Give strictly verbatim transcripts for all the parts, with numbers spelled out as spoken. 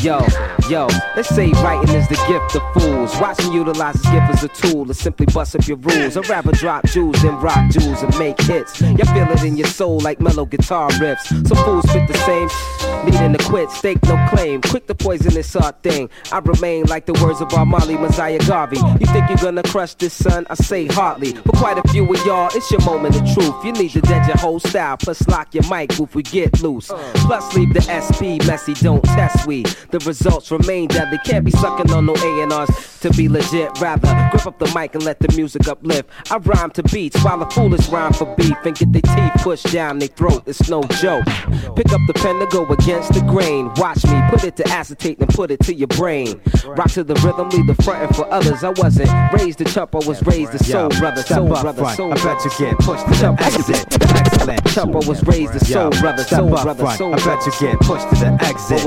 Yo, yo, they say writing is the gift of fools. Watch me utilize this gift as a tool to simply bust up your rules. I'd rather drop jewels than rock jewels and make hits. You feel it in your soul like mellow guitar riffs. Some fools spit the same, needing to quit, stake no claim. Quick to poison this art thing. I remain like the words of Armali Messiah Garvey. You think you're gonna crush this, son? I say hardly. For quite a few of y'all, it's your moment of truth. You need to dead your whole style, plus lock your mic if we get loose. Plus leave the S P messy, don't test we. The results remain deadly. Can't be sucking on no A and R's to be legit. Rather, grip up the mic and let the music uplift. I rhyme to beats while the foolish rhyme for beef and get their teeth pushed down their throat. It's no joke. Pick up the pen to go against the grain. Watch me put it to acetate and put it to your brain. Rock to the rhythm, leave the frontin' for others. I wasn't raised to chump, I was raised to soul brother, soul brother, soul brother. I bet you get pushed to the exit. Excellent. Chump, I was raised to soul brother, soul brother, soul brother. I bet you get pushed to the exit.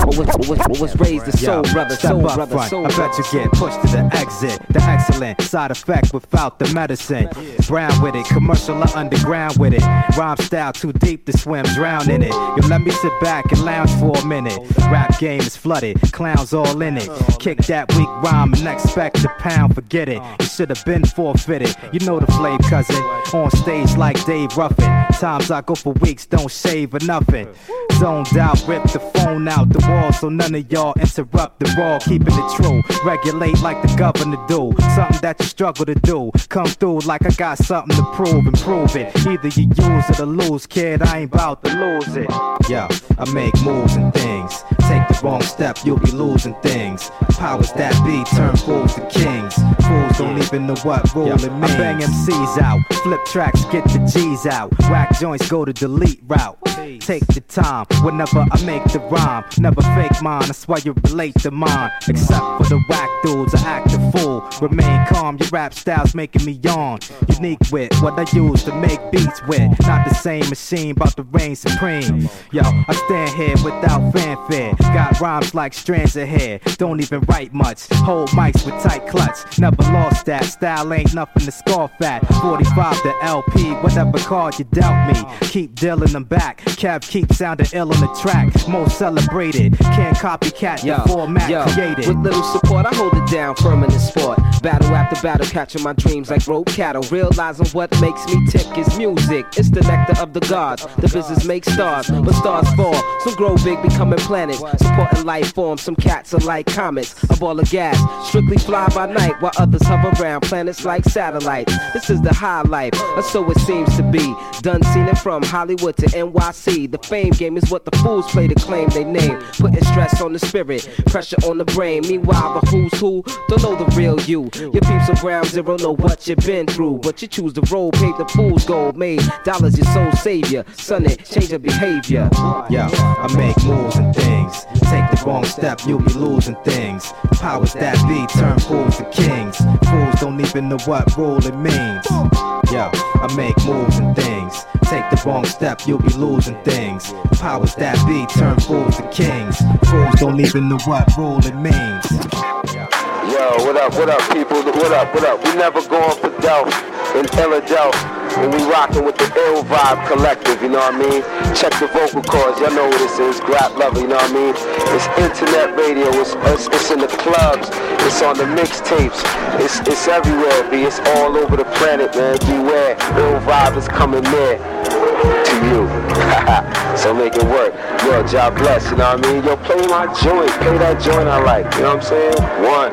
Was raised to soul brother, soul brother, soul brother. I bet you get pushed to the exit. The excellent side effect without the medicine. Brown with it, commercial or underground with it. Rhyme style too deep to swim, drown in it. You let me sit back and lounge for a minute. Rap game is flooded, clowns all in it. Kick that weak rhyme and expect a pound, forget it. You should have been forfeited. You know the flavor, cousin. On stage like Dave Ruffin. Times I go for weeks, don't shave or nothing. Zoned out, rip the phone out the wall so none of y'all interrupt the raw. Keeping it true, regulate like the governor do. Something that you struggle to do. Come through like I got something to prove and prove it. Either you use it or lose, kid. I ain't about to lose it. Yo, I make moves and things. Take the wrong step, you'll be losing things. Powers that be turn fools to kings. Fools don't even know what rule it means. I bang M Cs out, flip tracks, get the G's out. Whack joints, go to delete route. Take the time whenever I make the rhyme. Never fake mine, that's why you relate to mine. Except for the whack dudes, I act a fool. Remain calm, your rap style's making me yawn. Unique with what I use to make beats with. Not the same machine, about to reign supreme. Yo, I stand here without fanfare. Got rhymes like strands of hair. Don't even write much. Hold mics with tight clutch. Never lost that. Style ain't nothing to scoff at. forty-five to L P, whatever card you dealt me. Keep dealing them back. Kev keep sounding ill on the track. Most celebrated. Can't copycat the format yo, created. With little support, I hold it down firm in the sport. Battle after battle, catching my dreams like road cattle. Realizing what makes me tick is music. It's the nectar of the gods. The business makes stars, but stars fall. Some grow big, becoming planets. Supporting life forms, some cats are like comets. A ball of gas, strictly fly by night, while others hover around planets like satellites. This is the high life, or so it seems to be. Done seen it from Hollywood to N Y C. The fame game is what the fools play to claim they name. Putting stress on the spirit, pressure on the brain. Meanwhile, the who's who don't know the real you. Your peeps of ground zero know what you've been through, but you choose the road, paid the fool's gold. Made dollars your soul savior. Son, it change your behavior. Yeah, I make moves and things. Take the wrong step, you'll be losing things. Powers that be turn fools to kings. Fools don't even know what rule it means. Yeah, I make moves and things. Take the wrong step, you'll be losing things. Powers that be turn fools to kings. Fools don't even know what rule it means. Yo, what up, what up, people? What up, what up? We never going for Delph in Philadelphia. And we rockin' with the Ill Vibe Collective, you know what I mean? Check the vocal cords, y'all know what this is. Grap Lover, you know what I mean? It's internet radio, it's, it's, it's in the clubs, it's on the mixtapes, it's, it's everywhere, B. It's all over the planet, man. Beware, Ill Vibe is coming near to you. So make it work. Yo, God bless, you know what I mean? Yo, play my joint, play that joint I like, you know what I'm saying? One.